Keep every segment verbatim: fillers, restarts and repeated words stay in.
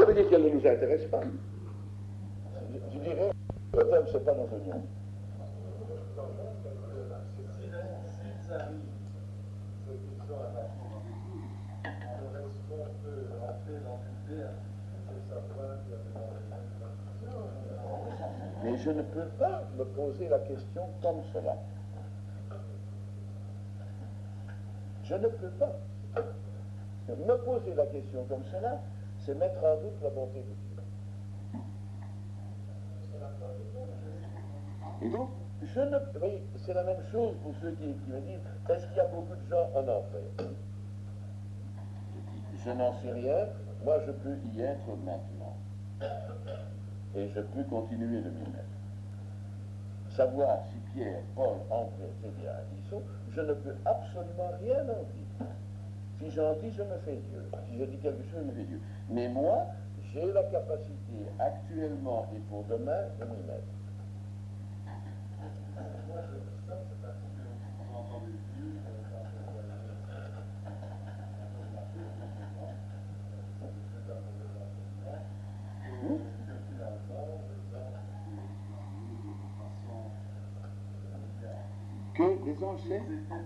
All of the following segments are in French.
veut dire qu'elle ne nous intéresse pas. Je, je dirais, le thème, c'est pas nos oignons. S'ils arrivent, ceux qui sont à la fin du tout, alors est-ce qu'on peut rentrer dans une terre et savoir qu'il y avait dans les Mais je ne peux pas me poser la question comme cela. Je ne peux pas. Me poser la question comme cela, c'est mettre en doute la bonté de Dieu. Et donc, je ne... Oui, c'est la même chose pour ceux qui, qui me disent, est-ce qu'il y a beaucoup de gens en enfer? Je dis, je n'en sais rien, moi je peux y être maintenant. Et je peux continuer de m'y mettre. Savoir si Pierre, Paul, André, et cetera y sont, je ne peux absolument rien en dire. Si j'en dis, je me fais Dieu. Si je dis quelque chose, je me fais Dieu. Mais moi, j'ai la capacité actuellement et pour demain de m'y mettre. Moi, je dis ça, c'est parce que vous entendez Dieu quand vous voyez que les anges, c'est...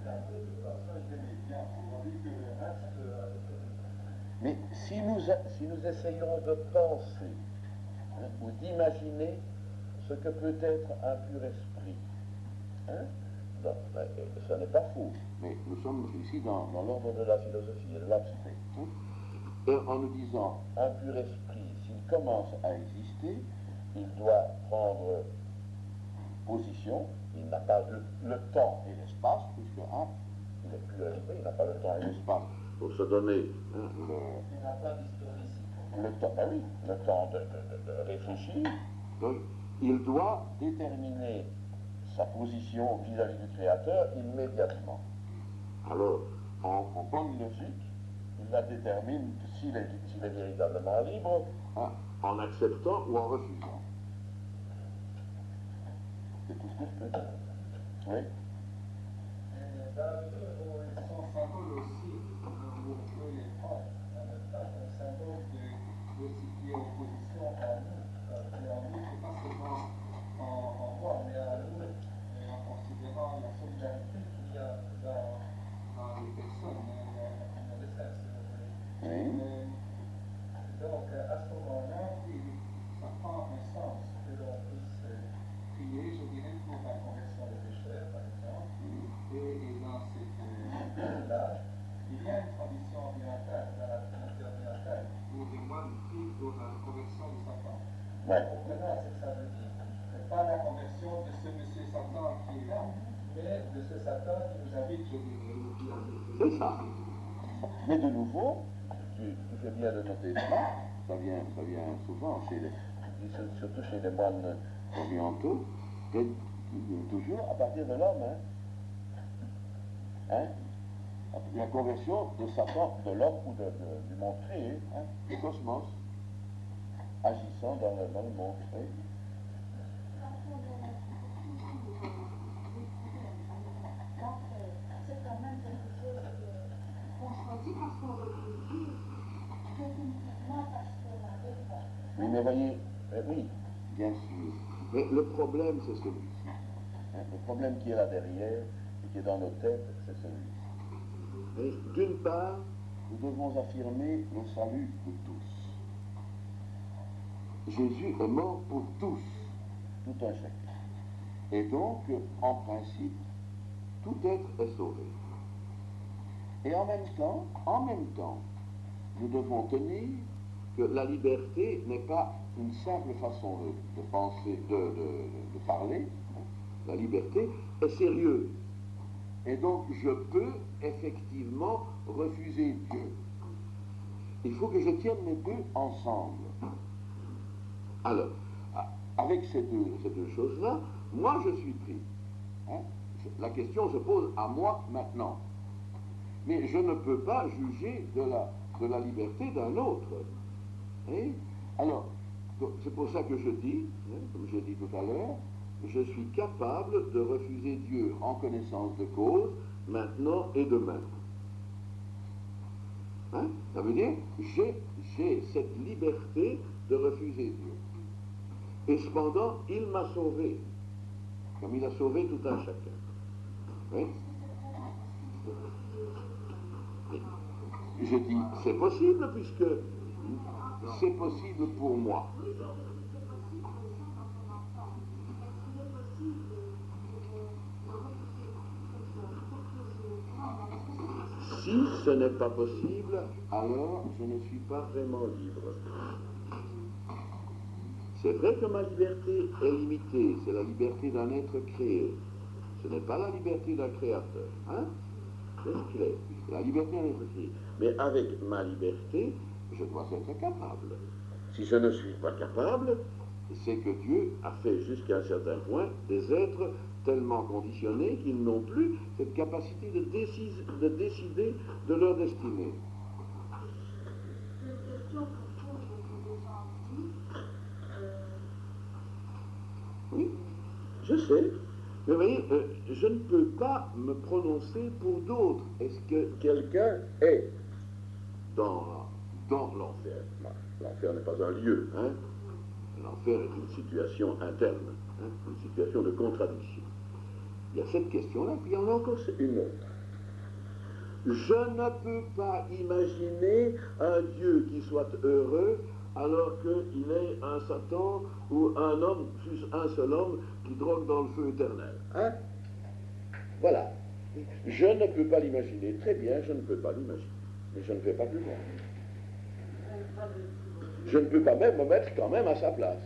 Mais si nous, si nous essayons de penser hein, ou d'imaginer ce que peut être un pur esprit, hein, non, ben, ça n'est pas faux, mais nous sommes ici dans, dans l'ordre de la philosophie et de l'abstrait. Hein, et en nous disant, un pur esprit, s'il commence à exister, il doit prendre position, il n'a pas le, le temps et l'espace, puisque hein, il est pur esprit, il n'a pas le temps et l'espace pour se donner hein, le... Il n'a pas d'historicité. Le temps, ben oui, le temps de, de, de, de réfléchir. Donc, il doit déterminer sa position vis-à-vis du Créateur immédiatement. Alors, en, en bonne logique, il la détermine s'il est, s'il est véritablement libre, hein, en acceptant ou en refusant. C'est tout ce que je peux dire. Oui. Et dans la mesure où ils sont symboles aussi, où eux les prennent, en même temps, un symbole de, de ce qui est opposition en nous. Et en nous, c'est pas seulement en, en moi, mais en nous, et en considérant la solidarité qu'il y a dans, dans les personnes, dans les détresse, si vous voulez. Oui. Et donc, à ce moment-là, ça prend un sens que l'on puisse prier, je dirais, pour la conversion des pécheurs, par exemple. Et, et dans cette là, il y a une tradition orientale, dans la trinité orientale, où les moines prient pour la conversion de Satan. Ouais. Comprenons ce que ça veut dire. C'est pas la conversion de ce monsieur Satan qui est là, mais de ce Satan qui nous habite, je dirais. C'est ça. Mais de nouveau, tu, tu fais bien de noter cela, ça vient, ça vient souvent chez les, surtout chez les moines orientaux, et toujours à partir de l'homme. Hein. Hein? La conversion de Satan, de l'homme ou de, de, du monde créé, hein, du cosmos, agissant dans le, dans le monde. Oui. C'est quand même quelque chose qu'on choisit parce qu'on réfléchit définitivement parce qu'on n'avait pas. Oui, mais voyez, euh, oui, bien sûr. Mais le problème, c'est celui-ci. Hein, le problème qui est là derrière et qui est dans nos têtes, c'est celui-ci. D'une part, nous devons affirmer le salut de tous. Jésus est mort pour tous, tout un chacun. Et donc, en principe, tout être est sauvé. Et en même temps, en même temps, nous devons tenir que la liberté n'est pas une simple façon de, de penser, de, de, de parler. La liberté est sérieuse. Et donc, je peux effectivement refuser Dieu. Il faut que je tienne les deux ensemble. Alors, avec ces deux, ces deux choses-là, moi je suis pris. Hein? La question se pose à moi maintenant. Mais je ne peux pas juger de la, de la liberté d'un autre. Hein? Alors, c'est pour ça que je dis, hein, comme j'ai dit tout à l'heure, je suis capable de refuser Dieu en connaissance de cause, maintenant et demain. Hein? Ça veut dire, j'ai, j'ai cette liberté de refuser Dieu. Et cependant, il m'a sauvé, comme il a sauvé tout un chacun. Oui? Je dis, c'est possible puisque c'est possible pour moi. Si ce n'est pas possible, alors je ne suis pas vraiment libre. C'est vrai que ma liberté est limitée, c'est la liberté d'un être créé. Ce n'est pas la liberté d'un créateur. Hein? C'est clair. La liberté d'un être créé. Mais avec ma liberté, je dois être capable. Si je ne suis pas capable, c'est que Dieu a fait jusqu'à un certain point des êtres tellement conditionnés qu'ils n'ont plus cette capacité de, décis, de décider de leur destinée. C'est une question qu'on pose déjà dit. Oui, je sais. Mais vous voyez, euh, je ne peux pas me prononcer pour d'autres. Est-ce que quelqu'un est dans, dans l'enfer? L'enfer n'est pas un lieu, hein? L'enfer est une situation interne, hein? Une situation de contradiction. Il y a cette question-là, puis il y en a encore une autre. Je ne peux pas imaginer un Dieu qui soit heureux alors qu'il est un Satan ou un homme, juste un seul homme, qui drogue dans le feu éternel. Hein? Voilà. Je ne peux pas l'imaginer. Très bien, je ne peux pas l'imaginer. Mais je ne vais pas plus loin. Je ne peux pas même me mettre quand même à sa place.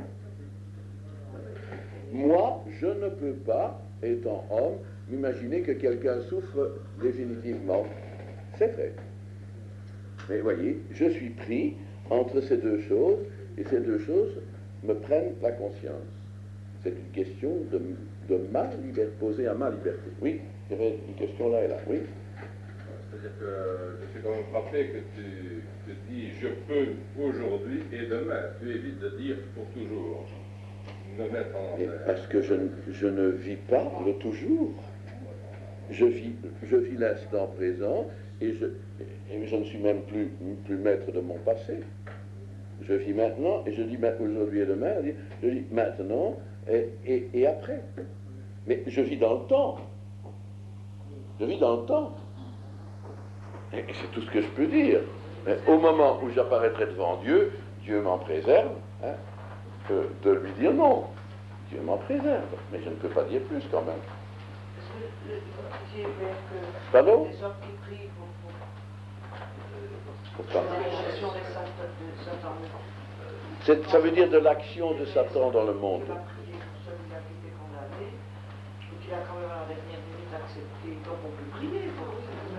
Moi, je ne peux pas, étant homme, m'imaginer que quelqu'un souffre définitivement. C'est vrai. Mais voyez, je suis pris entre ces deux choses, et ces deux choses me prennent la conscience. C'est une question de, de ma liberté, posée à ma liberté. Oui, il y avait une question là et là, oui. C'est-à-dire que je suis quand même frappé que tu te dis je peux aujourd'hui et demain. Tu évites de dire pour toujours. Me mettre en Mais parce que je, je ne vis pas le toujours. Je vis, je vis l'instant présent et je, et je ne suis même plus, plus maître de mon passé. Je vis maintenant et je dis aujourd'hui et demain, je dis maintenant et, et, et après. Mais je vis dans le temps. Je vis dans le temps. Et c'est tout ce que je peux dire. Mais au moment où j'apparaîtrai devant Dieu, Dieu m'en préserve, hein, que de lui dire non. Dieu m'en préserve. Mais je ne peux pas dire plus quand même. Parce que le, le, j'ai peur que Pardon? les hommes qui prient pour, pour, Pourquoi? pour la gestion des Satan, de Satan. C'est, ça veut dire de l'action de Satan dans le monde. Il a prié pour celui-là qui était condamné, et qu'il a quand même à la dernière minute accepté. Donc on peut prier pour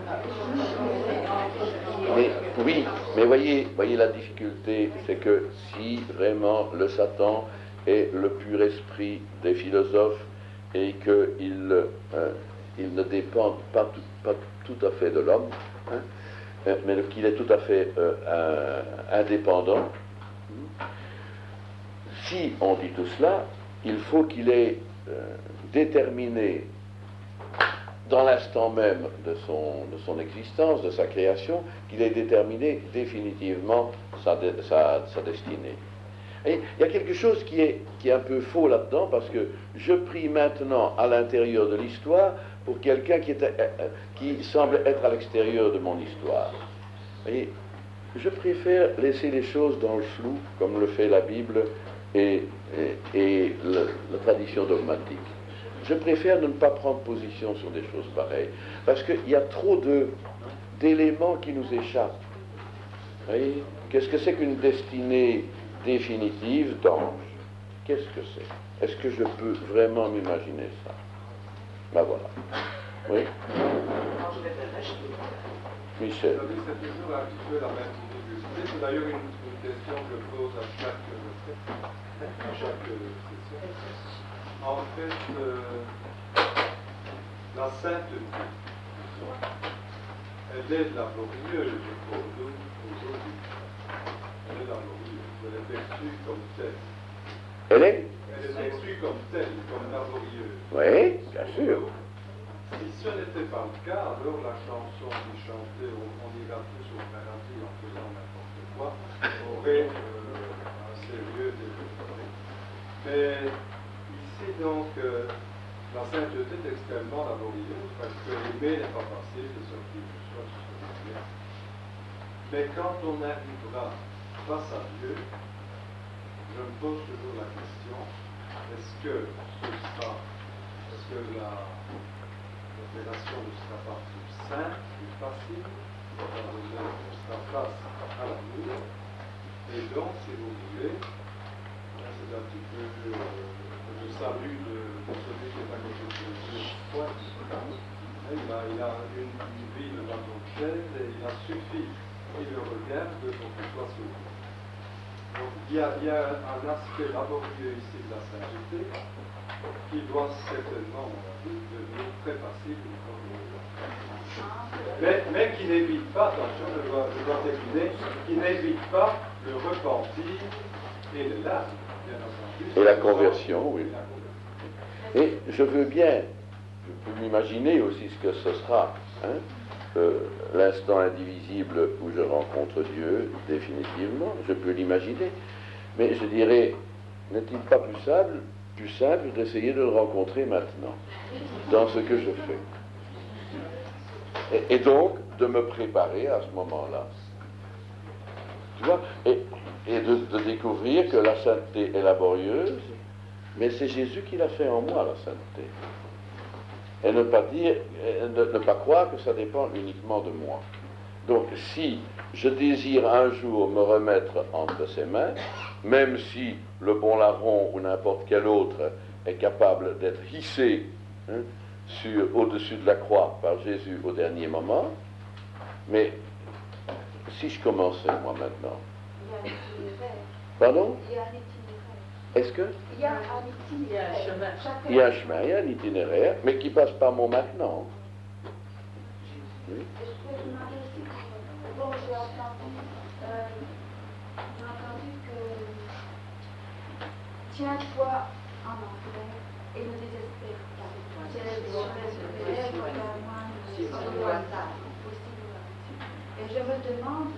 Mais, oui, mais voyez, voyez la difficulté, c'est que si vraiment le Satan est le pur esprit des philosophes et qu'il euh, il ne dépend pas tout, pas tout à fait de l'homme, hein, euh, mais qu'il est tout à fait euh, indépendant, si on dit tout cela, il faut qu'il ait euh, déterminé dans l'instant même de son, de son existence, de sa création, qu'il ait déterminé définitivement sa, sa, sa destinée. Et il y a quelque chose qui est, qui est un peu faux là-dedans, parce que je prie maintenant à l'intérieur de l'histoire pour quelqu'un qui, qui semble être à l'extérieur de mon histoire. Et je préfère laisser les choses dans le flou, comme le fait la Bible et, et, et le, la tradition dogmatique. Je préfère ne pas prendre position sur des choses pareilles, parce qu'il y a trop de, d'éléments qui nous échappent. Vous voyez ? Qu'est-ce que c'est qu'une destinée définitive d'ange? Qu'est-ce que c'est? Est-ce que je peux vraiment m'imaginer ça? Ben voilà. Oui? Michel. Vous savez, c'est toujours un petit peu la même difficulté. C'est d'ailleurs une, une question que je pose à chaque, à chaque session. En fait, euh, la sainteté, elle est laborieuse pour nous aujourd'hui. Elle est laborieuse, elle est perçue comme telle. Elle est? Elle est perçue comme telle, comme laborieuse. Oui, bien sûr. Si ce n'était n'était pas le cas, alors la chanson qui chantait on, on ira tous au paradis en faisant n'importe quoi aurait euh, un sérieux développé. Mais ici donc, euh, la sainteté est extrêmement laborieuse parce que l'aimer n'est pas facile de sortir du soi sur ce sujet. Mais quand on arrivera face à Dieu, je me pose toujours la question, est-ce que ce sera, est-ce que la l'opération ne sera pas plus simple, plus facile, on sera face à l'amour, et donc, si vous voulez, c'est un petit peu euh, le salut de, de celui qui est à côté de Dieu. Il a, il a une, une vie de bateau-de-chaise et il a suffi qu'il le regarde pour qu'il soit sauvé. Donc il y, a, il y a un aspect laborieux ici de la sainteté qui doit certainement, on va dire, devenir très facile mais, mais qui n'évite pas, attention, je dois, je dois terminer, qui n'évite pas le repentir et le larmes, bien entendu. Et la conversion, oui. Et je veux bien, je peux m'imaginer aussi ce que ce sera, hein, euh, l'instant indivisible où je rencontre Dieu, définitivement, je peux l'imaginer. Mais je dirais, n'est-il pas plus simple, plus simple d'essayer de le rencontrer maintenant, dans ce que je fais? Et, et donc, de me préparer à ce moment-là. Tu vois? Et, et de, de découvrir que la sainteté est laborieuse, mais c'est Jésus qui l'a fait en moi, la sainteté. Et ne pas dire, ne, ne pas croire que ça dépend uniquement de moi. Donc, si je désire un jour me remettre entre ses mains, même si le bon larron ou n'importe quel autre est capable d'être hissé, hein, sur, au-dessus de la croix par Jésus au dernier moment, mais si je commençais moi maintenant. Il y a un itinéraire. Pardon? Il y a un itinéraire. Est-ce que? Il y a un itinéraire. Il y a un chemin. Chacun- Il y a un chemin, il y a un itinéraire, mais qui passe par mon maintenant. Oui. Et je peux demander aussi, bon, j'ai entendu, euh, j'ai entendu que tiens-toi en enfer et ne désespère pas. C'est le chemin de l'ère, et je me demande,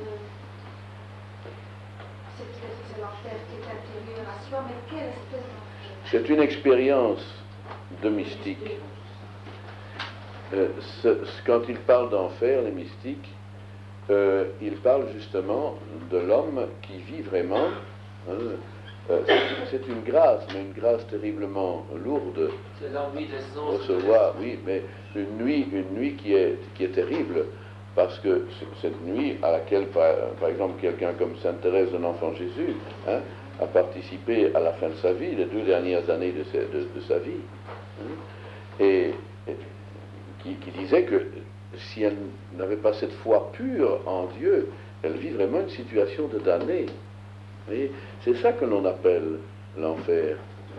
c'est peut-être c'est l'enfer qui est intérieur à soi, mais quelle espèce d'enfer? C'est une expérience de mystique. Euh, ce, ce, quand ils parlent d'enfer, les mystiques, euh, ils parlent justement de l'homme qui vit vraiment. Hein, euh, c'est, c'est une grâce, mais une grâce terriblement lourde. C'est l'ennui des sens. Recevoir, oui, mais une nuit, une nuit qui est, qui est terrible, parce que cette nuit à laquelle, par, par exemple, quelqu'un comme Sainte Thérèse de l'Enfant Jésus, hein, a participé à la fin de sa vie, les deux dernières années de sa, de, de sa vie, hein, et, et qui, qui disait que si elle n'avait pas cette foi pure en Dieu, elle vit vraiment une situation de damnée. Et c'est ça que l'on appelle l'enfer.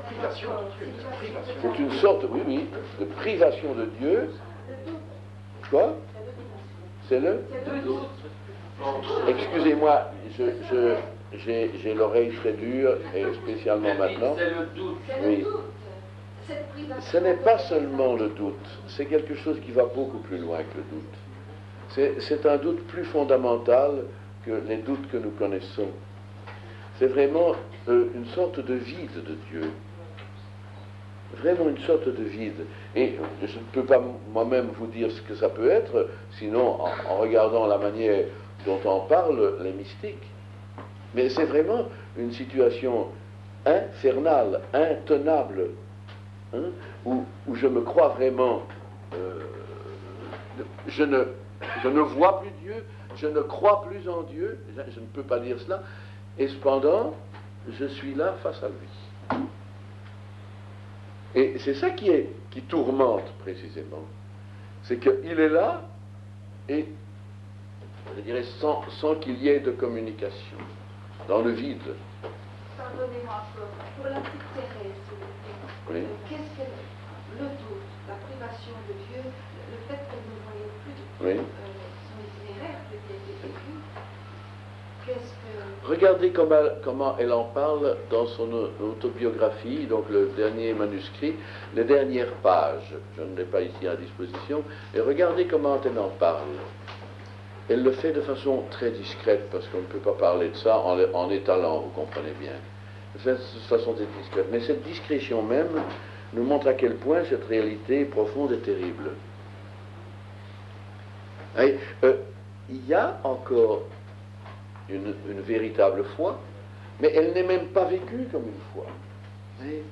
C'est une sorte, oui, oui, de privation de Dieu. Quoi? C'est le? Excusez-moi, je, je, j'ai, j'ai l'oreille très dure, et spécialement maintenant. C'est le doute. Oui. Ce n'est pas seulement le doute, c'est quelque chose qui va beaucoup plus loin que le doute. C'est, c'est un doute plus fondamental que les doutes que nous connaissons. C'est vraiment euh, une sorte de vide de Dieu. Vraiment une sorte de vide. Et je ne peux pas moi-même vous dire ce que ça peut être, sinon en, en regardant la manière dont en parlent les mystiques. Mais c'est vraiment une situation infernale, intenable, hein, où, où je me crois vraiment... Euh, je, ne, je ne vois plus Dieu, je ne crois plus en Dieu, je, je ne peux pas dire cela, et cependant, je suis là face à lui. Et c'est ça qui, est, qui tourmente précisément. C'est qu'il est là, et je dirais sans, sans qu'il y ait de communication, dans le vide. Pardonnez-moi encore, pour la petite Thérèse, s'il vous plaît, Oui. qu'est-ce que le doute, la privation de Dieu, le fait qu'elle ne voyait plus Oui. euh, son itinéraire qui était vécu, qu'est-ce que... Regardez comment, comment elle en parle dans son autobiographie, donc le dernier manuscrit, les dernières pages. Je ne l'ai pas ici à disposition. Et regardez comment elle en parle. Elle le fait de façon très discrète, parce qu'on ne peut pas parler de ça en, en étalant, vous comprenez bien. Elle fait de façon très discrète. Mais cette discrétion même nous montre à quel point cette réalité profonde et terrible. Et, euh, il y a encore une, une véritable foi, mais elle n'est même pas vécue comme une foi. Et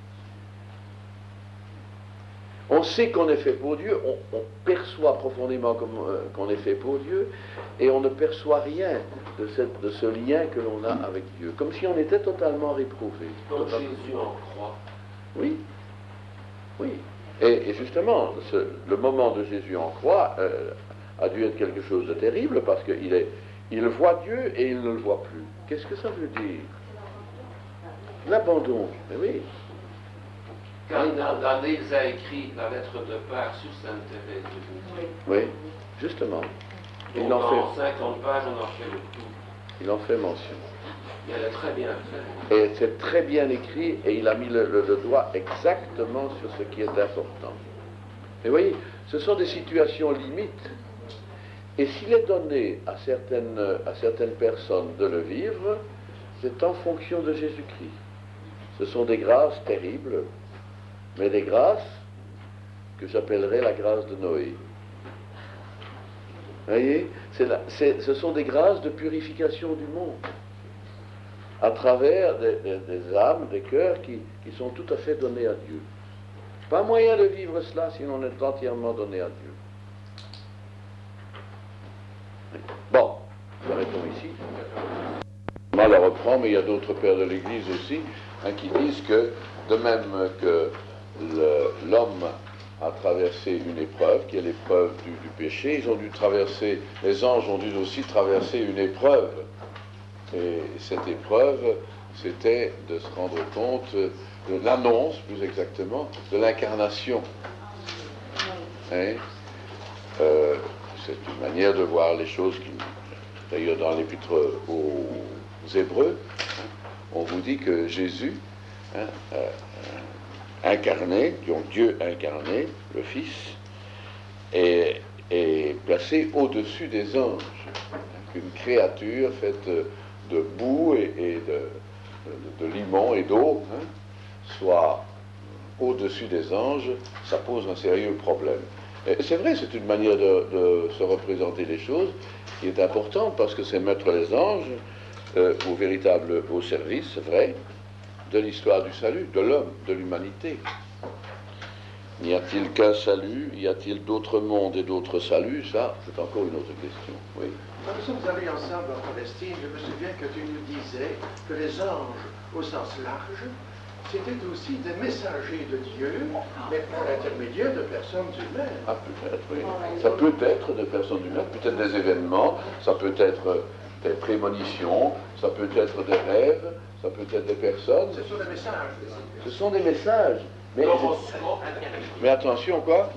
on sait qu'on est fait pour Dieu, on, on perçoit profondément comme, euh, qu'on est fait pour Dieu, et on ne perçoit rien de, cette, de ce lien que l'on a avec Dieu, comme si on était totalement réprouvé. Donc Jésus en croix. Oui, oui. Et, et justement, ce, le moment de Jésus en croix euh, a dû être quelque chose de terrible, parce qu'il est, il voit Dieu et il ne le voit plus. Qu'est-ce que ça veut dire? L'abandon, mais oui. Quand Daniel a écrit la lettre de Pâques sur Sainte Thérèse de Lisieux. Oui, justement. Donc Il en en fait, cinquante pages, on en fait le tout. il en fait mention. Et elle est très bien faite. Et c'est très bien écrit, et il a mis le, le, le doigt exactement sur ce qui est important. Mais voyez, ce sont des situations limites. Et s'il est donné à certaines, à certaines personnes de le vivre, c'est en fonction de Jésus-Christ. Ce sont des grâces terribles, mais des grâces que j'appellerais la grâce de Noé. Vous voyez, c'est la, c'est, ce sont des grâces de purification du monde, à travers des, des, des âmes, des cœurs qui, qui sont tout à fait donnés à Dieu. Pas moyen de vivre cela si l'on est entièrement donné à Dieu. Bon, arrêtons ici. On la reprend, mais il y a d'autres pères de l'Église aussi, hein, qui disent que, de même que le, l'homme a traversé une épreuve, qui est l'épreuve du, du péché, ils ont dû traverser, les anges ont dû aussi traverser une épreuve. Et cette épreuve, c'était de se rendre compte de l'annonce, plus exactement, de l'incarnation. Hein? Euh, c'est une manière de voir les choses qui, d'ailleurs dans l'épître aux Hébreux, hein, on vous dit que Jésus, hein, euh, incarné, donc Dieu incarné, le Fils, est, est placé au-dessus des anges. Une créature faite de boue et, et de, de, de limon et d'eau, hein, soit au-dessus des anges, ça pose un sérieux problème. Et c'est vrai, c'est une manière de, de se représenter les choses qui est importante, parce que c'est mettre les anges euh, au véritable au service, c'est vrai, de l'histoire du salut, de l'homme, de l'humanité. N'y a-t-il qu'un salut? Y a-t-il d'autres mondes et d'autres saluts? Ça, c'est encore une autre question. Oui. Quand nous sommes allés ensemble en Palestine, je me souviens que tu nous disais que les anges, au sens large, c'était aussi des messagers de Dieu, mais par l'intermédiaire de personnes humaines. Ah, peut-être, oui. Ça peut être des personnes humaines, peut-être des événements, ça peut être des prémonitions, ça peut être des rêves, ça peut être des personnes. Ce sont des messages. Ce sont des messages. Mais, mais attention, quoi?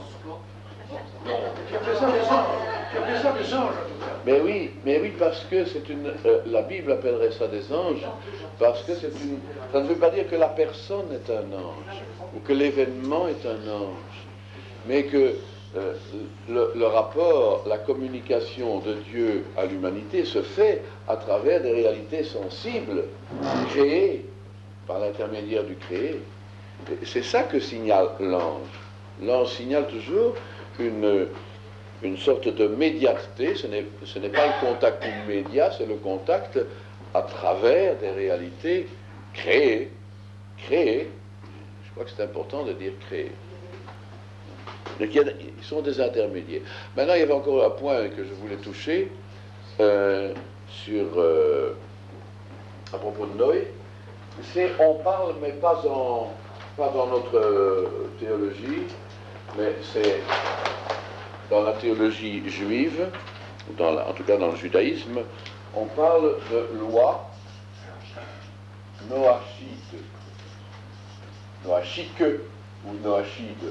Tu appelles ça des anges. Tu appelles ça des anges, en tout cas. Mais oui, mais oui, parce que c'est une... Euh, la Bible appellerait ça des anges, parce que c'est une... Ça ne veut pas dire que la personne est un ange, ou que l'événement est un ange, mais que euh, le, le rapport, la communication de Dieu à l'humanité se fait à travers des réalités sensibles, créées par l'intermédiaire du créé. Et c'est ça que signale l'ange. L'ange signale toujours une... une sorte de médiateté, ce n'est, ce n'est pas le contact immédiat, c'est le contact à travers des réalités créées. Créées, je crois que c'est important de dire créées. Donc, il y a, ils sont des intermédiaires. Maintenant, il y avait encore un point que je voulais toucher euh, sur, euh, à propos de Noé. C'est, on parle, mais pas, en, pas dans notre euh, théologie, mais c'est dans la théologie juive, dans la, en tout cas dans le judaïsme, on parle de loi noachide, noachique ou noachide.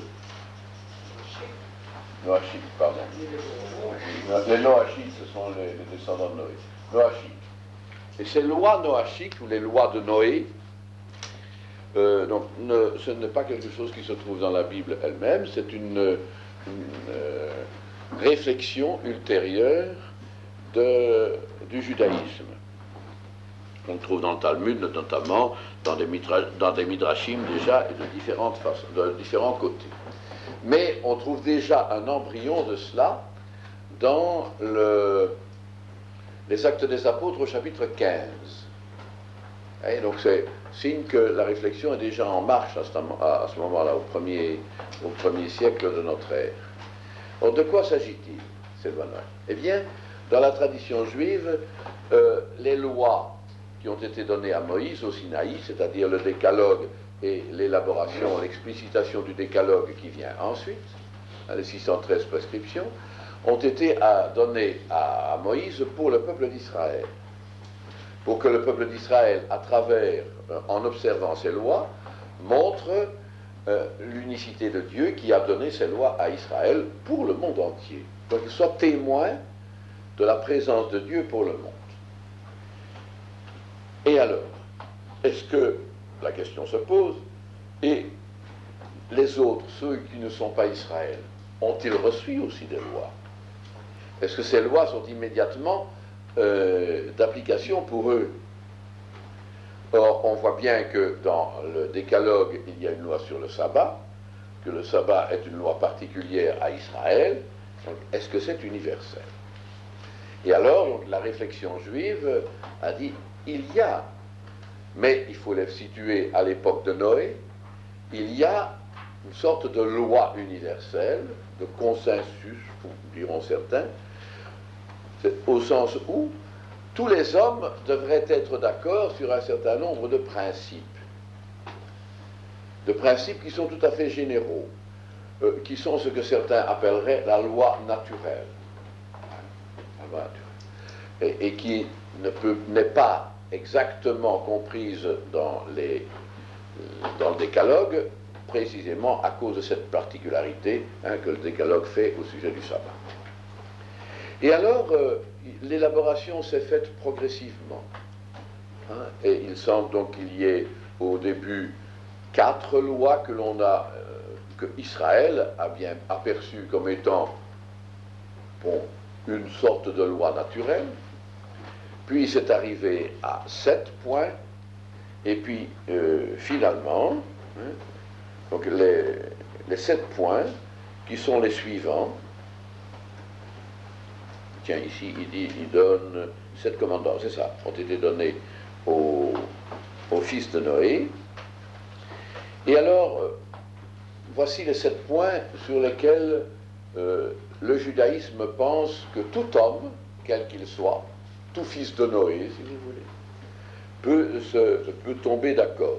Noachide, pardon. Les noachides, ce sont les, les descendants de Noé. Noachide. Et ces lois noachiques, ou les lois de Noé, euh, donc, ne, ce n'est pas quelque chose qui se trouve dans la Bible elle-même, c'est une, une euh, réflexion ultérieure de, du judaïsme. On le trouve dans le Talmud, notamment dans des, mitra, dans des midrashim déjà, et de différentes façons, de différents côtés. Mais on trouve déjà un embryon de cela dans le, les Actes des Apôtres au chapitre quinze. Et donc c'est signe que la réflexion est déjà en marche à ce, à ce moment-là, au premier, au premier siècle de notre ère. Alors de quoi s'agit-il, Sylvain? Eh bien, dans la tradition juive, euh, les lois qui ont été données à Moïse au Sinaï, c'est-à-dire le décalogue et l'élaboration, l'explicitation du décalogue qui vient ensuite, les six cent treize prescriptions, ont été à, données à Moïse pour le peuple d'Israël. Pour que le peuple d'Israël, à travers, euh, en observant ces lois, montre euh, l'unicité de Dieu qui a donné ces lois à Israël pour le monde entier. Donc qu'il soit témoin de la présence de Dieu pour le monde. Et alors, est-ce que, la question se pose, et les autres, ceux qui ne sont pas Israël, ont-ils reçu aussi des lois? Est-ce que ces lois sont immédiatement euh, d'application pour eux? Or, on voit bien que dans le décalogue, il y a une loi sur le sabbat, que le sabbat est une loi particulière à Israël. Donc, est-ce que c'est universel? Et alors, donc, la réflexion juive a dit, il y a, mais il faut les situer à l'époque de Noé, il y a une sorte de loi universelle, de consensus, diront certains, au sens où tous les hommes devraient être d'accord sur un certain nombre de principes, de principes qui sont tout à fait généraux, euh, qui sont ce que certains appelleraient la loi naturelle, la loi naturelle. Et, et qui ne peut, n'est pas exactement comprise dans, les, dans le décalogue, précisément à cause de cette particularité hein, que le décalogue fait au sujet du sabbat. Et alors, euh, l'élaboration s'est faite progressivement. Hein, et il semble donc qu'il y ait au début quatre lois que l'on a, euh, que Israël a bien aperçues comme étant bon, une sorte de loi naturelle. Puis c'est arrivé à sept points, et puis euh, finalement, hein, donc les, les sept points qui sont les suivants. Tiens, ici, il dit, il donne sept commandements, c'est ça, ont été donnés au, au fils de Noé. Et alors, euh, voici les sept points sur lesquels euh, le judaïsme pense que tout homme, quel qu'il soit, tout fils de Noé, si vous voulez, peut, se, peut tomber d'accord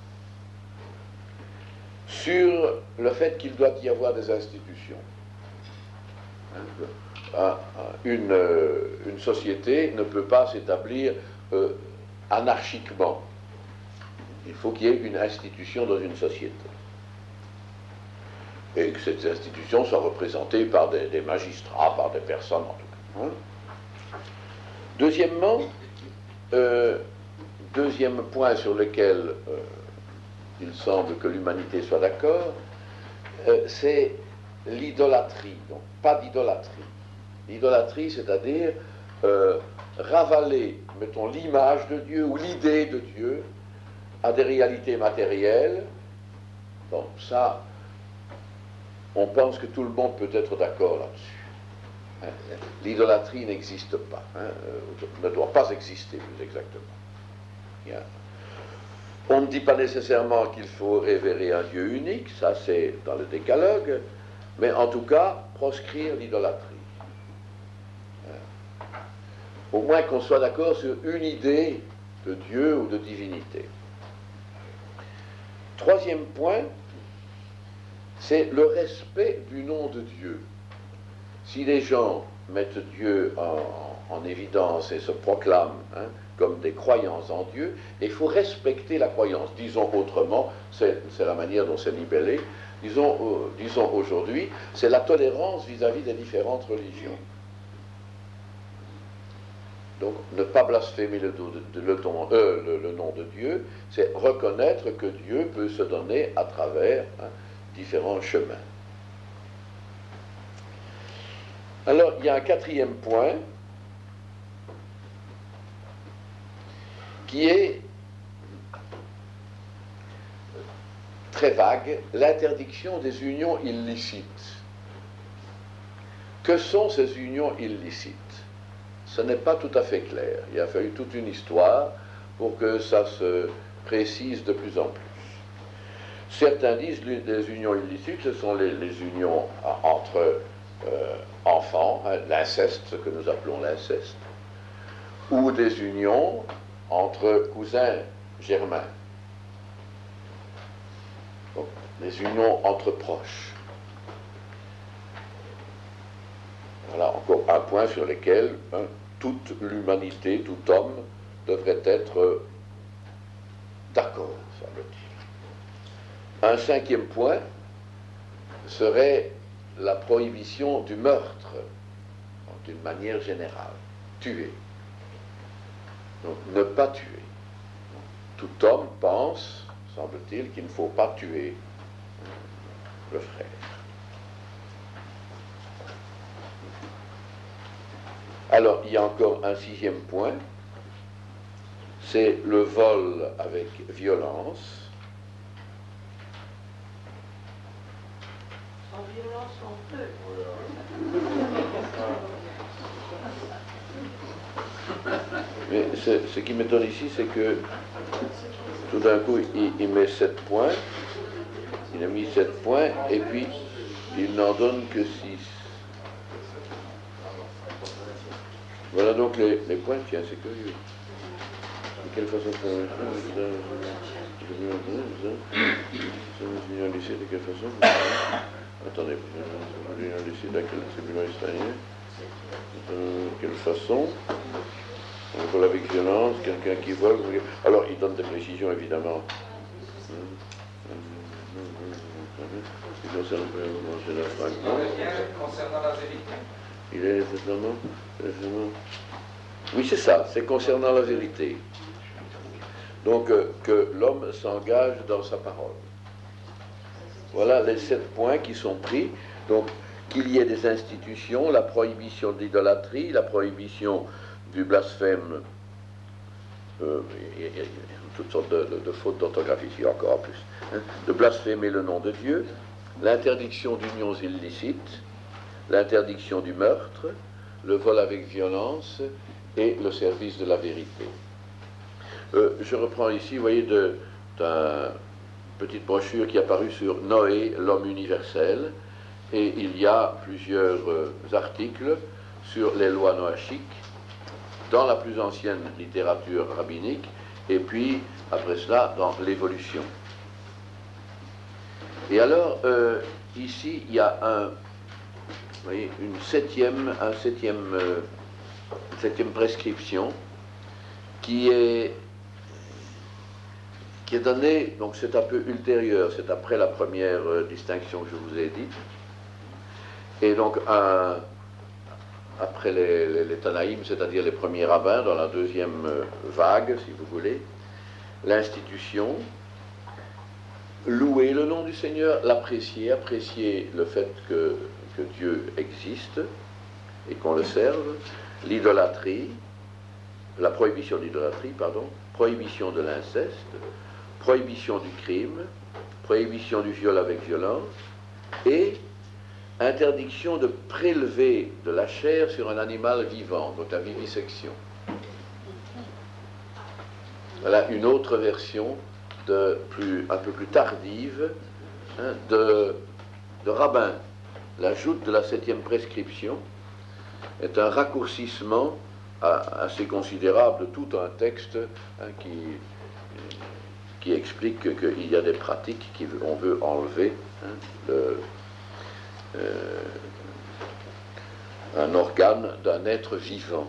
sur le fait qu'il doit y avoir des institutions. Hein, une, une société ne peut pas s'établir euh, anarchiquement. Il faut qu'il y ait une institution dans une société. Et que cette institution soit représentée par des, des magistrats, par des personnes en tout cas. Hein. Deuxièmement, euh, deuxième point sur lequel euh, il semble que l'humanité soit d'accord, euh, c'est l'idolâtrie. Donc, pas d'idolâtrie. L'idolâtrie, c'est-à-dire euh, ravaler, mettons, l'image de Dieu ou l'idée de Dieu à des réalités matérielles. Bon, ça, on pense que tout le monde peut être d'accord là-dessus. Hein, l'idolâtrie n'existe pas, hein, euh, ne doit pas exister plus exactement. Bien. On ne dit pas nécessairement qu'il faut révérer un Dieu unique, ça c'est dans le décalogue, mais en tout cas, proscrire l'idolâtrie. Au moins qu'on soit d'accord sur une idée de Dieu ou de divinité. Troisième point, c'est le respect du nom de Dieu. Si les gens mettent Dieu en, en évidence et se proclament hein, comme des croyants en Dieu, il faut respecter la croyance. Disons autrement, c'est, c'est la manière dont c'est libellé, disons, euh, disons aujourd'hui, c'est la tolérance vis-à-vis des différentes religions. Donc, ne pas blasphémer le, le, le, euh, le, le nom de Dieu, c'est reconnaître que Dieu peut se donner à travers hein, différents chemins. Alors, il y a un quatrième point qui est très vague, l'interdiction des unions illicites. Que sont ces unions illicites? Ce n'est pas tout à fait clair. Il a fallu toute une histoire pour que ça se précise de plus en plus. Certains disent que les unions illicites, ce sont les, les unions entre euh, enfants, hein, l'inceste, ce que nous appelons l'inceste, ou des unions entre cousins germains. Donc, les unions entre proches. Voilà encore un point sur lequel hein, toute l'humanité, tout homme devrait être euh, d'accord, semble-t-il. Un cinquième point serait la prohibition du meurtre, d'une manière générale. Tuer. Donc, ne pas tuer. Tout homme pense, semble-t-il, qu'il ne faut pas tuer le frère. Alors, il y a encore un sixième point, c'est le vol avec violence. Sans violence, on peut. Mais ce, ce qui m'étonne ici, c'est que tout d'un coup, il, il met sept points, il a mis sept points, et puis il n'en donne que six. Voilà donc les, les points, tiens, c'est curieux. De quelle façon ça va être? L'union licite, de quelle façon? Attendez, l'union licite, de quel tribunal israélien? De quelle façon? On vole avec violence, quelqu'un qui vole. Alors, il donne des précisions, évidemment. Il concerne la fragment. Concernant la vérité. Il est nécessairement. Oui, c'est ça, c'est concernant la vérité. Donc, euh, que l'homme s'engage dans sa parole. Voilà les sept points qui sont pris. Donc, qu'il y ait des institutions, la prohibition de l'idolâtrie, la prohibition du blasphème, euh, et, et, et toutes sortes de, de, de fautes d'orthographe ici encore en plus, hein, de blasphémer le nom de Dieu, l'interdiction d'unions illicites, l'interdiction du meurtre, le vol avec violence et le service de la vérité. Euh, je reprends ici, vous voyez, de, d'une petite brochure qui est apparue sur Noé, l'homme universel, et il y a plusieurs euh, articles sur les lois noachiques dans la plus ancienne littérature rabbinique, et puis, après cela, dans l'évolution. Et alors, euh, ici, il y a un, vous voyez, une septième, un septième, euh, une septième prescription qui est, qui est donnée, donc c'est un peu ultérieur, c'est après la première euh, distinction que je vous ai dite, et donc un... après les, les, les Tanaïm, c'est-à-dire les premiers rabbins, dans la deuxième vague, si vous voulez, l'institution, louer le nom du Seigneur, l'apprécier, apprécier le fait que, que Dieu existe et qu'on le serve, l'idolâtrie, la prohibition de l'idolâtrie, pardon, prohibition de l'inceste, prohibition du crime, prohibition du viol avec violence, et interdiction de prélever de la chair sur un animal vivant, donc la vivisection. Voilà une autre version de plus, un peu plus tardive hein, de, de Rabbin. L'ajout de la septième prescription est un raccourcissement à, assez considérable de tout un texte hein, qui, qui explique qu'il y a des pratiques qu'on veut enlever hein, le, Euh, un organe d'un être vivant.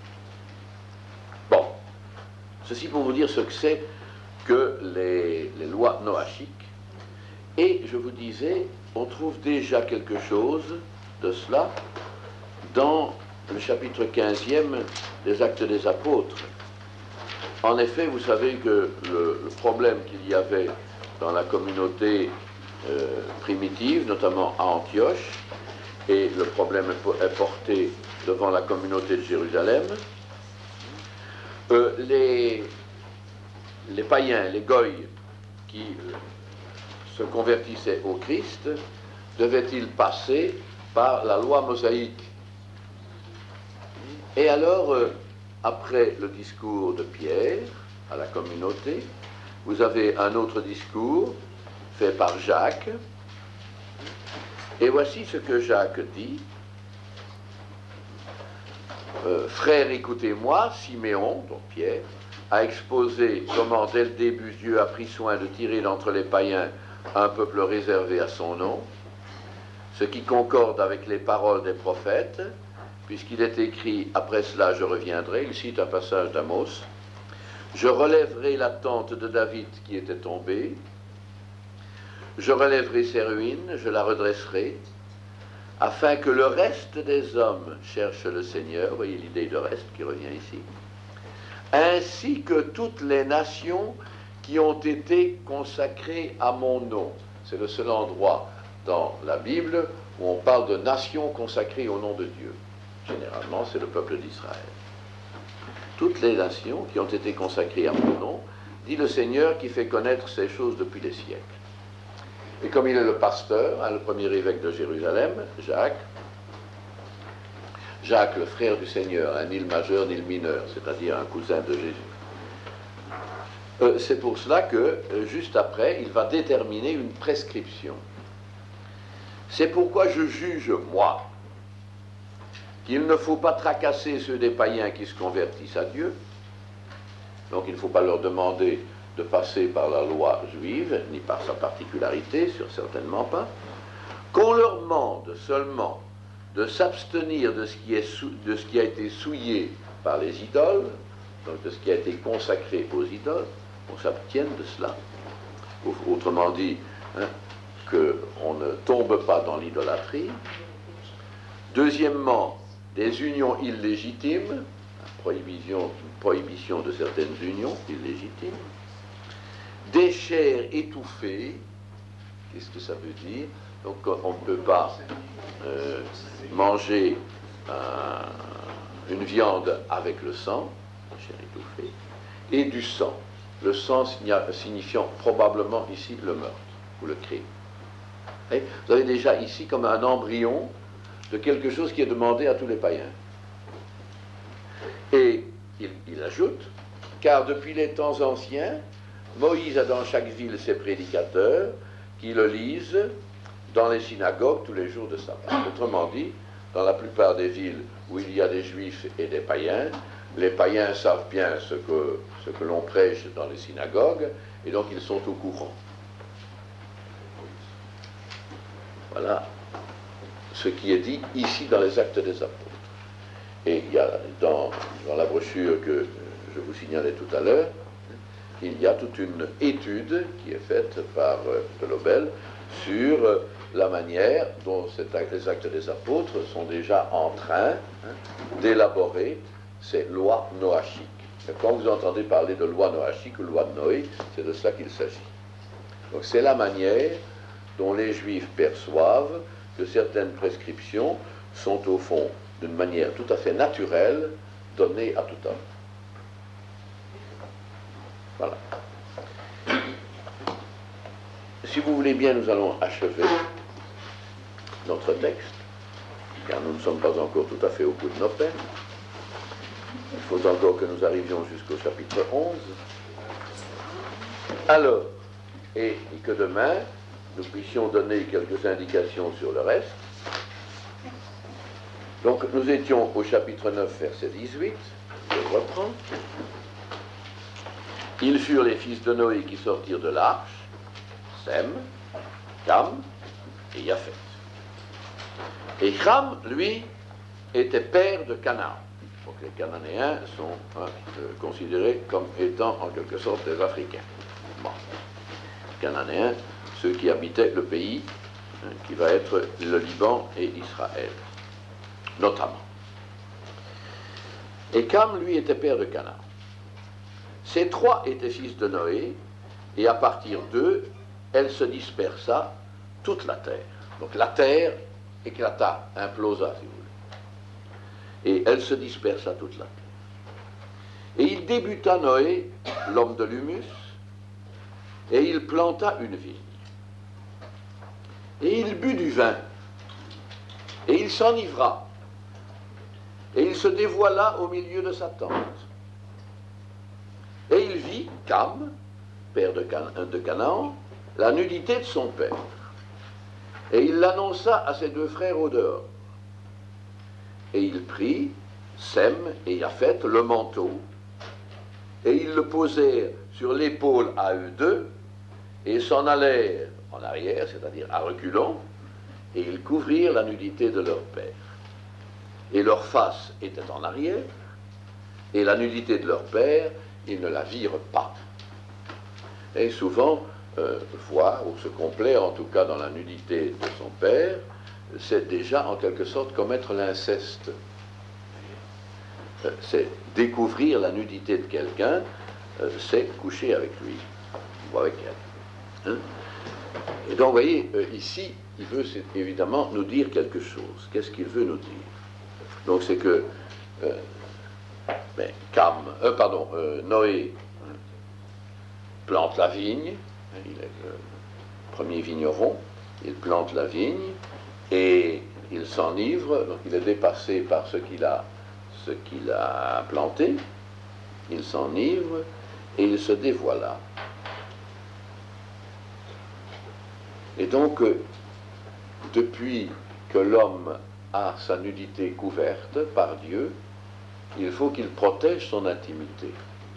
Bon, ceci pour vous dire ce que c'est que les, les lois noachiques. Et je vous disais, on trouve déjà quelque chose de cela dans le chapitre quinzième des Actes des Apôtres. En effet, vous savez que le, le problème qu'il y avait dans la communauté euh, primitive, notamment à Antioche, et le problème est porté devant la communauté de Jérusalem, euh, les, les païens, les goïs, qui euh, se convertissaient au Christ, devaient-ils passer par la loi mosaïque? Et alors, euh, après le discours de Pierre à la communauté, vous avez un autre discours fait par Jacques. Et voici ce que Jacques dit. Euh, Frères, écoutez-moi, Siméon, donc Pierre, a exposé comment dès le début Dieu a pris soin de tirer d'entre les païens un peuple réservé à son nom, ce qui concorde avec les paroles des prophètes, puisqu'il est écrit « Après cela, je reviendrai », il cite un passage d'Amos, « Je relèverai la tente de David qui était tombée, je relèverai ses ruines, je la redresserai, afin que le reste des hommes cherche le Seigneur », vous voyez l'idée de reste qui revient ici, « ainsi que toutes les nations qui ont été consacrées à mon nom. » C'est le seul endroit dans la Bible où on parle de nations consacrées au nom de Dieu. Généralement, c'est le peuple d'Israël. Toutes les nations qui ont été consacrées à mon nom, dit le Seigneur qui fait connaître ces choses depuis des siècles. Et comme il est le pasteur, hein, le premier évêque de Jérusalem, Jacques, Jacques, le frère du Seigneur, hein, ni le majeur ni le mineur, c'est-à-dire un cousin de Jésus. Euh, c'est pour cela que, euh, juste après, il va déterminer une prescription. C'est pourquoi je juge, moi, qu'il ne faut pas tracasser ceux des païens qui se convertissent à Dieu. Donc il ne faut pas leur demander de passer par la loi juive, ni par sa particularité, sur certainement pas. Qu'on leur demande seulement de s'abstenir de ce qui est sou- de ce qui a été souillé par les idoles, donc de ce qui a été consacré aux idoles, qu'on s'abstienne de cela. Autrement dit, hein, qu'on ne tombe pas dans l'idolâtrie. Deuxièmement, des unions illégitimes, prohibition, prohibition de certaines unions illégitimes, des chairs étouffées, qu'est-ce que ça veut dire? Donc on ne peut pas euh, manger un, une viande avec le sang, chair étouffée, et du sang, le sang signifiant probablement ici le meurtre ou le crime. Et vous avez déjà ici comme un embryon de quelque chose qui est demandé à tous les païens. Et il, il ajoute, car depuis les temps anciens, Moïse a dans chaque ville ses prédicateurs qui le lisent dans les synagogues tous les jours de sabbat. Autrement dit, dans la plupart des villes où il y a des juifs et des païens, les païens savent bien ce que, ce que l'on prêche dans les synagogues, et donc ils sont au courant. Voilà ce qui est dit ici dans les Actes des Apôtres. Et il y a dans, dans la brochure que je vous signalais tout à l'heure, il y a toute une étude qui est faite par euh, de Lobel sur euh, la manière dont cet, les Actes des Apôtres sont déjà en train hein, d'élaborer ces lois noachiques. Et quand vous entendez parler de loi noachique ou loi de Noé, c'est de cela qu'il s'agit. Donc c'est la manière dont les Juifs perçoivent que certaines prescriptions sont au fond, d'une manière tout à fait naturelle, données à tout homme. Voilà. Si vous voulez bien, nous allons achever notre texte, car nous ne sommes pas encore tout à fait au bout de nos peines. Il faut encore que nous arrivions jusqu'au chapitre onze. Alors, et, et que demain, nous puissions donner quelques indications sur le reste. Donc, nous étions au chapitre neuf, verset dix-huit. Je reprends. Ils furent les fils de Noé qui sortirent de l'arche, Sem, Cham et Japheth. Et Cham, lui, était père de Canaan. Donc les Cananéens sont hein, euh, considérés comme étant en quelque sorte des Africains. Bon. Les Cananéens, ceux qui habitaient le pays, hein, qui va être le Liban et Israël, notamment. Et Cam, lui, était père de Canaan. Ces trois étaient fils de Noé, et à partir d'eux, elle se dispersa toute la terre. Donc la terre éclata, implosa, si vous voulez. Et elle se dispersa toute la terre. Et il débuta Noé, l'homme de l'humus, et il planta une vigne. Et il but du vin, et il s'enivra, et il se dévoila au milieu de sa tente. Et il vit Cam, père de, Can- de Canaan, la nudité de son père. Et il l'annonça à ses deux frères au dehors. Et il prit Sem et Japheth le manteau, et ils le posèrent sur l'épaule à eux deux, et s'en allèrent en arrière, c'est-à-dire à reculons, et ils couvrirent la nudité de leur père. Et leur face était en arrière, et la nudité de leur père, ils ne la virent pas. Et souvent, euh, voir ou se complaire, en tout cas dans la nudité de son père, c'est déjà en quelque sorte commettre l'inceste. Euh, c'est découvrir la nudité de quelqu'un, euh, c'est coucher avec lui, ou avec elle. Hein? Et donc, vous voyez, euh, ici, il veut évidemment nous dire quelque chose. Qu'est-ce qu'il veut nous dire? Donc, c'est que euh, ben, Cam, euh, pardon, euh, Noé hein, plante la vigne, hein, il est le premier vigneron, il plante la vigne, et il s'enivre, donc il est dépassé par ce qu'il a, ce qu'il a planté, il s'enivre, et il se dévoila. Et donc, euh, depuis que l'homme a sa nudité couverte par Dieu, il faut qu'il protège son intimité.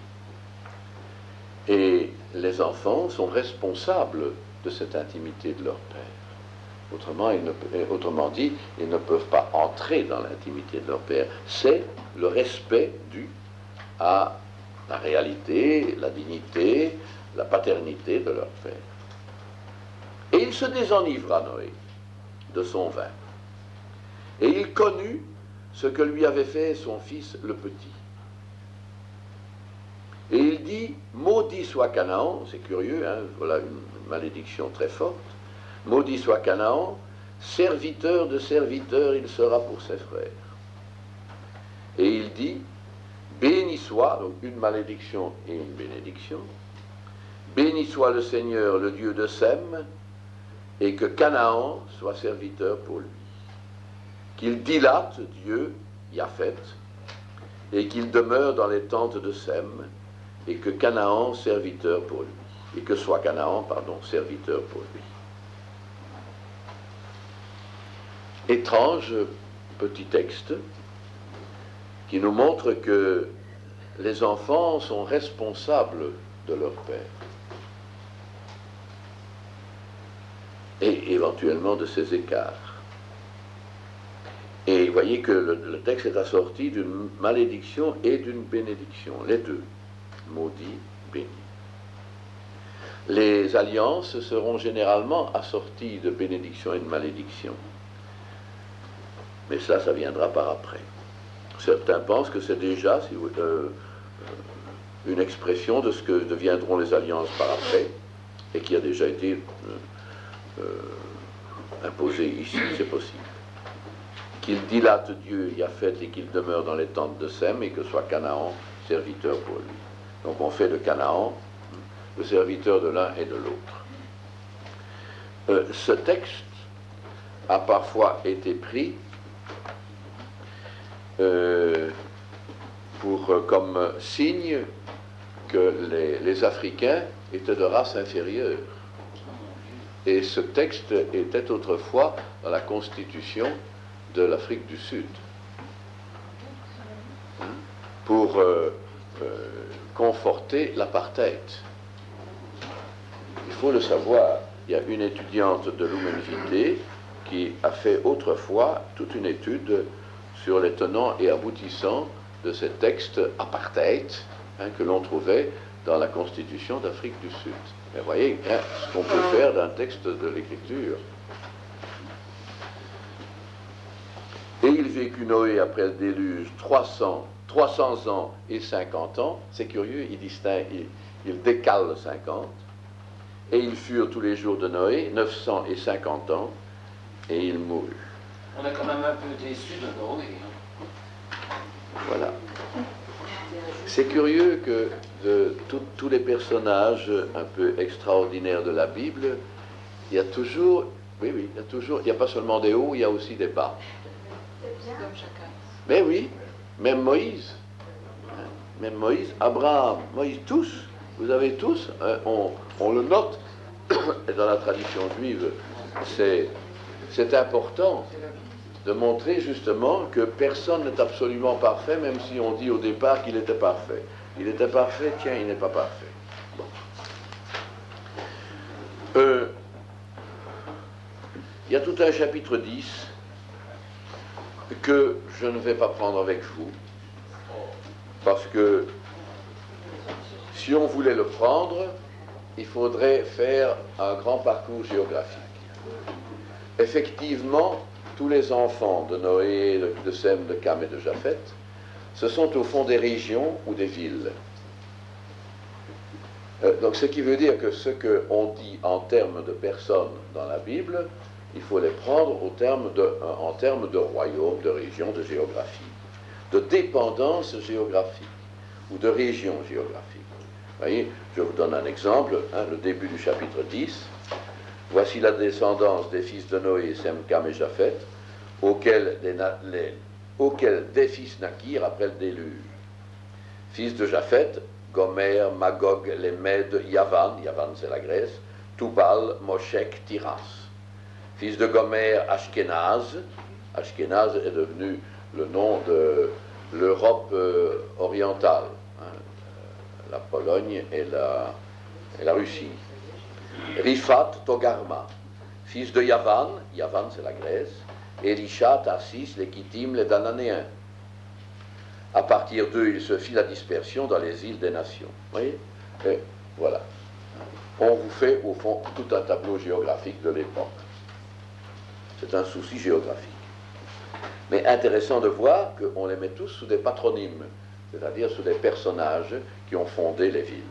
Et les enfants sont responsables de cette intimité de leur père. Autrement, ils ne, autrement dit, ils ne peuvent pas entrer dans l'intimité de leur père. C'est le respect dû à la réalité, la dignité, la paternité de leur père. Et il se désenivra, Noé, de son vin. Et il connut ce que lui avait fait son fils le petit. Et il dit, maudit soit Canaan, c'est curieux, hein, voilà une malédiction très forte, maudit soit Canaan, serviteur de serviteur il sera pour ses frères. Et il dit, béni soit, donc une malédiction et une bénédiction, béni soit le Seigneur, le Dieu de Sem, et que Canaan soit serviteur pour lui. Qu'il dilate Dieu, Japheth, et qu'il demeure dans les tentes de Sem, et que Canaan serviteur pour lui, et que soit Canaan, pardon, serviteur pour lui. Étrange petit texte qui nous montre que les enfants sont responsables de leur père et éventuellement de ses écarts. Et vous voyez que le, le texte est assorti d'une malédiction et d'une bénédiction, les deux, maudit, béni. Les alliances seront généralement assorties de bénédiction et de malédiction. Mais ça, ça viendra par après. Certains pensent que c'est déjà si vous, euh, une expression de ce que deviendront les alliances par après, et qui a déjà été euh, euh, imposée ici, c'est possible. Qu'il dilate Dieu, Japheth, et qu'il demeure dans les tentes de Sem, et que soit Canaan serviteur pour lui. Donc on fait de Canaan le serviteur de l'un et de l'autre. Euh, ce texte a parfois été pris euh, pour, euh, comme signe que les, les Africains étaient de race inférieure. Et ce texte était autrefois dans la constitution de l'Afrique du Sud. Hein, pour euh, euh, conforter l'apartheid. Il faut le savoir, il y a une étudiante de l'U M V T qui a fait autrefois toute une étude sur les tenants et aboutissants de ces textes apartheid hein, que l'on trouvait dans la Constitution d'Afrique du Sud. Et vous voyez hein, ce qu'on peut faire d'un texte de l'écriture. Et il vécut Noé après le déluge trois cent trois cents ans et cinquante ans. C'est curieux, il distingue, il, il décale le cinquante. Et ils furent tous les jours de Noé, neuf cent cinquante ans, et ils moururent. On est quand même un peu déçus de Noé. Voilà. C'est curieux que de tout, tous les personnages un peu extraordinaires de la Bible, il y a toujours, oui, oui, il y a toujours, il n'y a pas seulement des hauts, il y a aussi des bas. Comme chacun. Mais oui, même Moïse, hein, même Moïse, Abraham, Moïse, tous, vous avez tous, hein, on, on le note, et dans la tradition juive, c'est, c'est important de montrer justement que personne n'est absolument parfait, même si on dit au départ qu'il était parfait. Il était parfait, tiens, il n'est pas parfait. Bon. Euh, il y a tout un chapitre dix que je ne vais pas prendre avec vous, parce que si on voulait le prendre, il faudrait faire un grand parcours géographique. Effectivement, tous les enfants de Noé, de, de Sem, de Cam et de Japheth, ce sont au fond des régions ou des villes. Euh, donc ce qui veut dire que ce qu'on dit en termes de personnes dans la Bible, il faut les prendre au terme de, en termes de royaume, de région, de géographie, de dépendance géographique ou de région géographique. Vous voyez, je vous donne un exemple, hein, le début du chapitre dix. Voici la descendance des fils de Noé, Sem, Cam et Japheth, auxquels des, les, auxquels des fils naquirent après le déluge. Fils de Japheth, Gomer, Magog, les Mèdes, Yavan, Yavan c'est la Grèce, Tubal, Moshek, Tiras. Fils de Gomer, Ashkenaz, Ashkenaz est devenu le nom de l'Europe euh, orientale, hein, la Pologne et la, et la Russie. Riphat, Togarma, fils de Yavan, Yavan c'est la Grèce, Elisha, Tarsis, les Kittim, les Dananéens. À partir d'eux, il se fit la dispersion dans les îles des nations. Vous voyez ? Et voilà. On vous fait, au fond, tout un tableau géographique de l'époque. C'est un souci géographique. Mais intéressant de voir qu'on les met tous sous des patronymes, c'est-à-dire sous des personnages qui ont fondé les villes.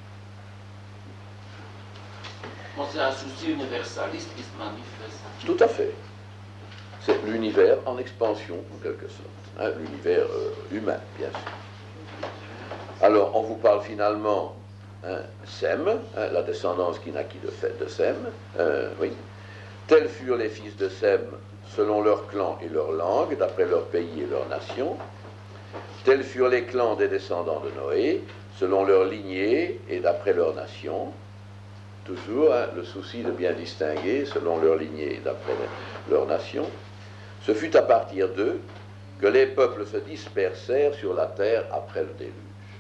Bon, c'est un souci universaliste qui se manifeste. Tout à fait. C'est l'univers en expansion, en quelque sorte. Hein, l'univers euh, humain, bien sûr. Alors, on vous parle finalement, hein, Sem, hein, la descendance qui naquit de, fait de Sem. Euh, oui. Tels furent les fils de Sem, selon leur clan et leur langue, d'après leur pays et leur nation. Tels furent les clans des descendants de Noé, selon leur lignée et d'après leur nation. Toujours hein, le souci de bien distinguer selon leur lignée et d'après leur nation. Ce fut à partir d'eux que les peuples se dispersèrent sur la terre après le déluge.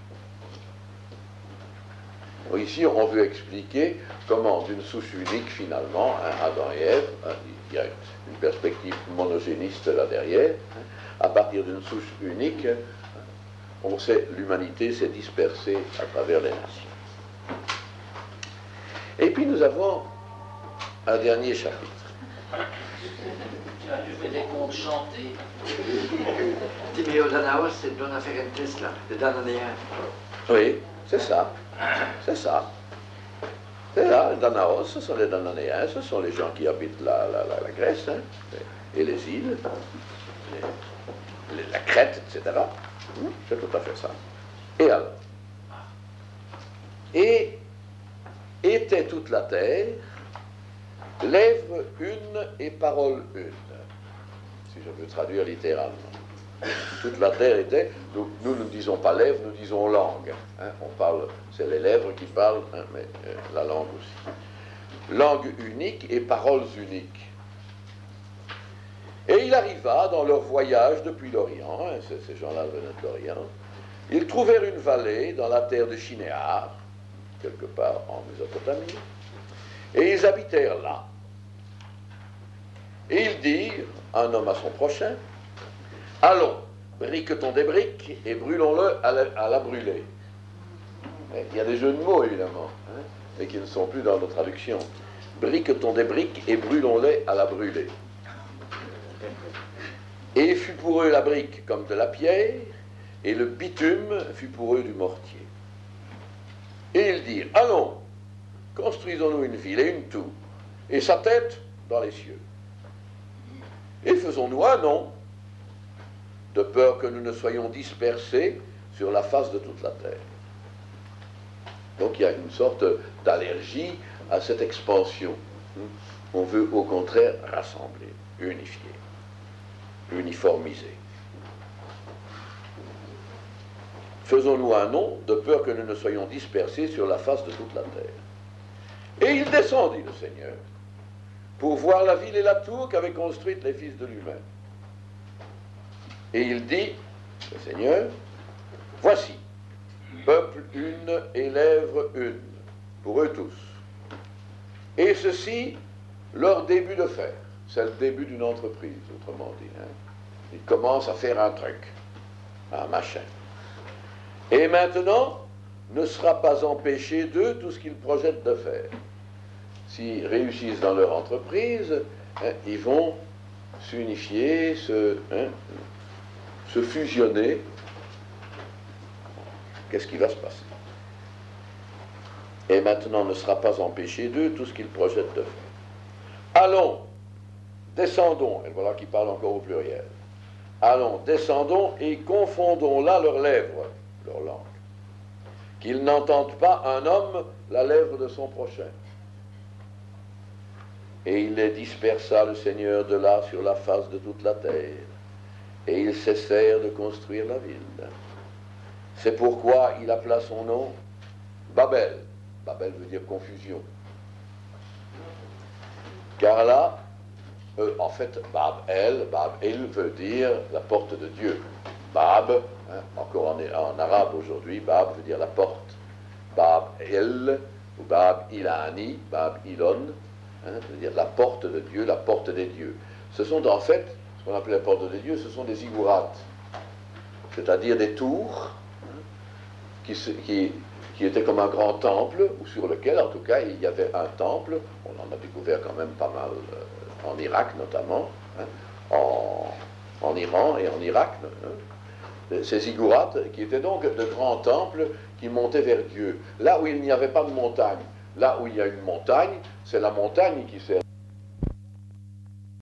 Bon, ici, on veut expliquer comment d'une souche unique, finalement, hein, Adam et Ève, hein, il y a une perspective monogéniste là derrière, hein, à partir d'une souche unique, hein, on sait, l'humanité s'est dispersée à travers les nations. Et puis nous avons un dernier chapitre. Je fais des contes chantés. Timéo Danaos, c'est Dona Ferentes, là, les Dananéens. Oui, c'est ça. C'est ça. C'est ça, les Danaos, ce sont les Dananéens, ce sont les gens qui habitent la, la, la, la Grèce, hein, et les îles, les, les, la Crète, et cetera. C'est tout à fait ça. Et alors Et était toute la terre, lèvre une et parole une, si je veux traduire littéralement. Toute la terre était, nous, nous ne disons pas lèvres, nous disons langue. Hein, on parle, c'est les lèvres qui parlent, hein, mais euh, la langue aussi. Langue unique et paroles uniques. Et il arriva dans leur voyage depuis l'Orient, hein, ces gens-là venaient de l'Orient, ils trouvèrent une vallée dans la terre de Shinéar, quelque part en Mésopotamie, et ils habitèrent là. Et ils dirent, un homme à son prochain, allons, briquetons des briques et brûlons-le à la, à la brûlée. Il y a des jeux de mots, évidemment, hein, mais qui ne sont plus dans nos traductions. Briquetons des briques et brûlons-les à la brûlée. Et fut pour eux la brique comme de la pierre, et le bitume fut pour eux du mortier. Et ils dirent, allons, construisons-nous une ville et une tour, et sa tête dans les cieux. Et faisons-nous un nom, de peur que nous ne soyons dispersés sur la face de toute la terre. Donc il y a une sorte d'allergie à cette expansion. On veut au contraire rassembler, unifier, uniformiser. Faisons-nous un nom, de peur que nous ne soyons dispersés sur la face de toute la terre. Et il descendit, le Seigneur, pour voir la ville et la tour qu'avaient construites les fils de lui-même. Et il dit, le Seigneur, voici, peuple une et lèvre une, pour eux tous. Et ceci, leur début de faire. C'est le début d'une entreprise, autrement dit. Hein. Ils commencent à faire un truc, un machin. Et maintenant, ne sera pas empêché d'eux tout ce qu'ils projettent de faire. S'ils réussissent dans leur entreprise, hein, ils vont s'unifier, se, hein, se fusionner. Qu'est-ce qui va se passer? Et maintenant, ne sera pas empêché d'eux tout ce qu'ils projettent de faire. Allons, descendons, et voilà qui parle encore au pluriel. Allons, descendons et confondons là leurs lèvres, leur langue. Qu'ils n'entendent pas un homme la lèvre de son prochain. Et il les dispersa, le Seigneur, de là sur la face de toute la terre. Et ils cessèrent de construire la ville. C'est pourquoi il appela son nom Babel. Babel veut dire confusion. Car là, euh, en fait, Bab-El, Bab-El veut dire la porte de Dieu. Bab, hein, encore en, en arabe aujourd'hui, Bab veut dire la porte. Bab-El, ou Bab-Ilani, Bab-Ilon, hein, veut dire la porte de Dieu, la porte des dieux. Ce sont en fait, ce qu'on appelle la porte des dieux, ce sont des ziggourats, c'est-à-dire des tours hein, qui, se, qui, qui étaient comme un grand temple, ou sur lequel, en tout cas, il y avait un temple. On en a découvert quand même pas mal euh, en Irak notamment, hein, en, en Iran et en Irak. Hein, ces ziggourats qui étaient donc de grands temples qui montaient vers Dieu. Là où il n'y avait pas de montagne, là où il y a une montagne, c'est la montagne qui sert